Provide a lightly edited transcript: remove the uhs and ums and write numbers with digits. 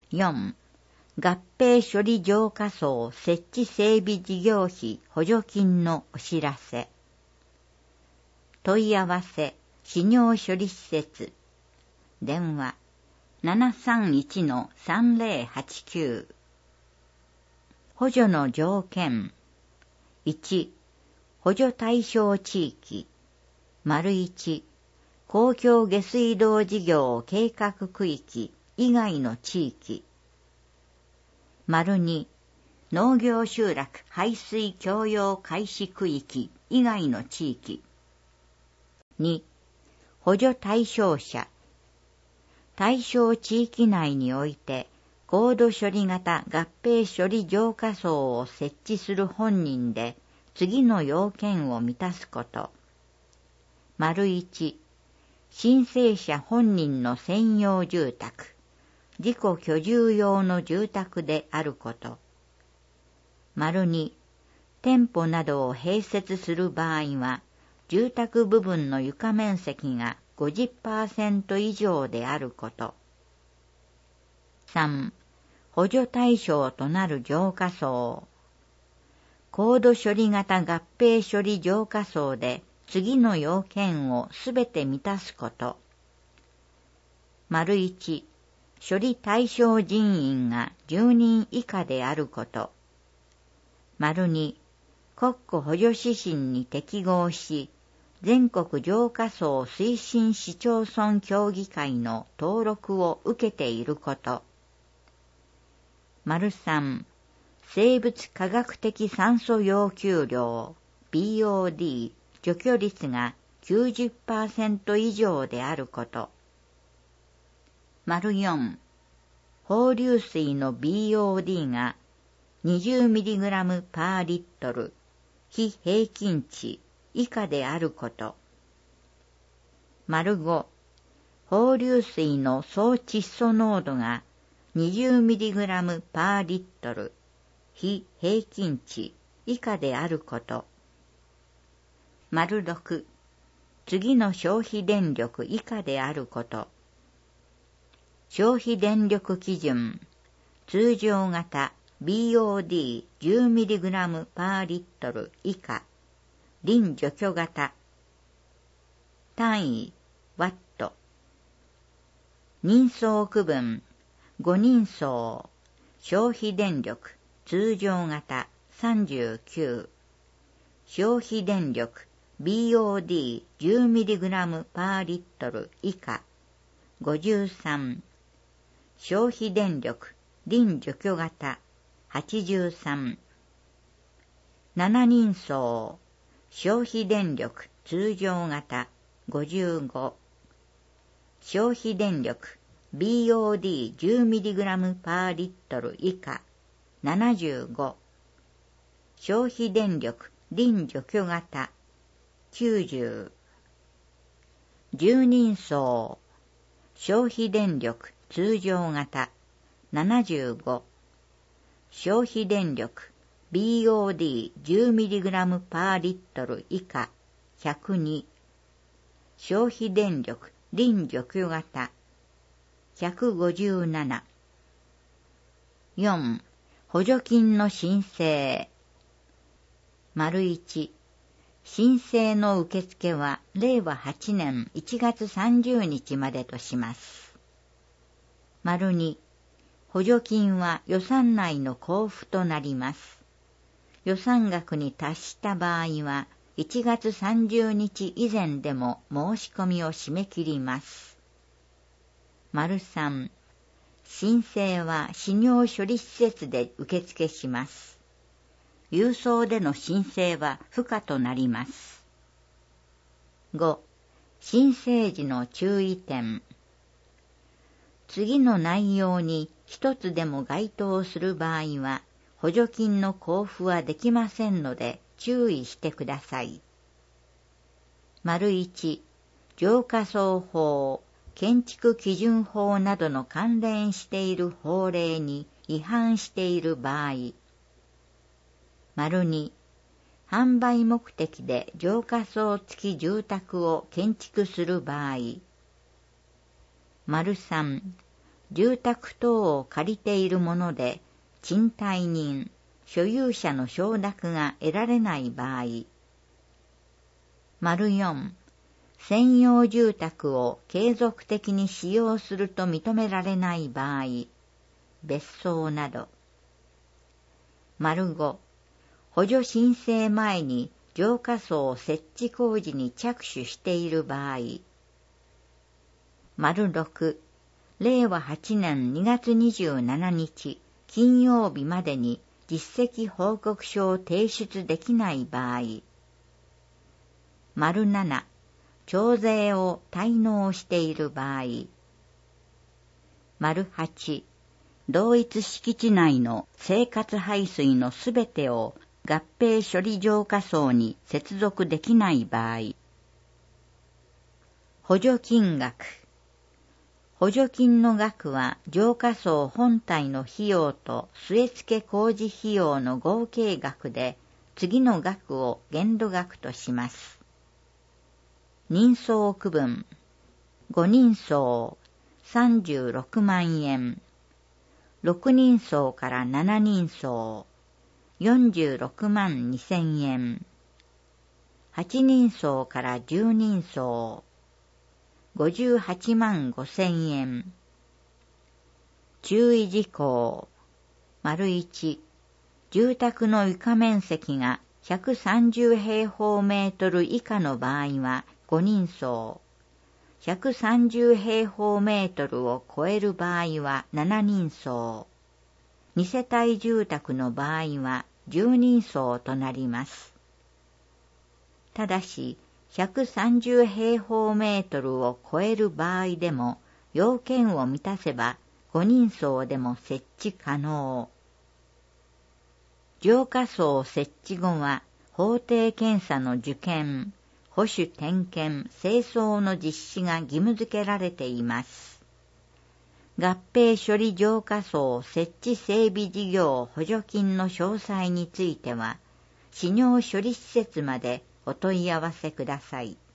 4. 合併処理浄化槽設置整備事業費補助金のお知らせ。問い合わせ、泌尿処理施設。電話、731-3089。補助の条件。1、補助対象地域。1、公共下水道事業計画区域以外の地域。2、農業集落排水共用開始区域以外の地域。2、補助対象者。対象地域内において、高度処理型合併処理浄化槽を設置する本人で、次の要件を満たすこと。1、申請者本人の専用住宅。自己居住用の住宅であること。2、店舗などを併設する場合は、住宅部分の床面積が 50% 以上であること。3、補助対象となる浄化槽。高度処理型合併処理浄化槽で次の要件をすべて満たすこと。1、処理対象人員が10人以下であること。2、国庫補助指針に適合し、全国浄化槽推進市町村協議会の登録を受けていること。3、生物化学的酸素要求量 BOD 除去率が 90% 以上であること。4、放流水の BOD が 20mg パーリットル、非平均値以下であること。5、放流水の総窒素濃度が 20mg パーリットル、非平均値以下であること。6、次の消費電力以下であること。消費電力基準、通常型 BOD10mg パーリットル以下、臨除去型。単位、ワット。人相区分、5人相、消費電力、通常型39、消費電力、BOD10mg パーリットル以下、53、消費電力、臨除去型、83。7人相、消費電力、通常型、55。消費電力、BOD10mg パーリットル以下、75。消費電力、臨除去型、90。10人相、消費電力、通常型75、消費電力 BOD10mg パーリットル以下102、消費電力臨除去型157。4、補助金の申請。1、申請の受付は令和8年1月30日までとします。2、補助金は予算内の交付となります。予算額に達した場合は1月30日以前でも申し込みを締め切ります。3、申請は泌尿処理施設で受付します。郵送での申請は不可となります。5、申請時の注意点。次の内容に一つでも該当する場合は、補助金の交付はできませんので注意してください。1、浄化槽法、建築基準法などの関連している法令に違反している場合。2、販売目的で浄化槽付き住宅を建築する場合。3、 住宅等を借りているもので、賃貸人、所有者の承諾が得られない場合。4、専用住宅を継続的に使用すると認められない場合、別荘など。5、補助申請前に浄化槽設置工事に着手している場合。6、令和8年2月27日金曜日までに実績報告書を提出できない場合。7、徴税を滞納している場合。8、同一敷地内の生活排水のすべてを合併処理浄化槽に接続できない場合。補助金額。補助金の額は浄化槽本体の費用と据え付け工事費用の合計額で次の額を限度額とします。人相区分。5人相36万円。6人相から7人相46万2000円。8人相から10人相58万5000円。注意事項。1、住宅の床面積が130平方メートル以下の場合は5人相、130平方メートルを超える場合は7人相、2世帯住宅の場合は10人相となります。ただし、130平方メートルを超える場合でも、要件を満たせば5人相でも設置可能。浄化槽設置後は、法定検査の受検、保守点検、清掃の実施が義務付けられています。合併処理浄化槽設置整備事業補助金の詳細については、市業処理施設までお問い合わせください。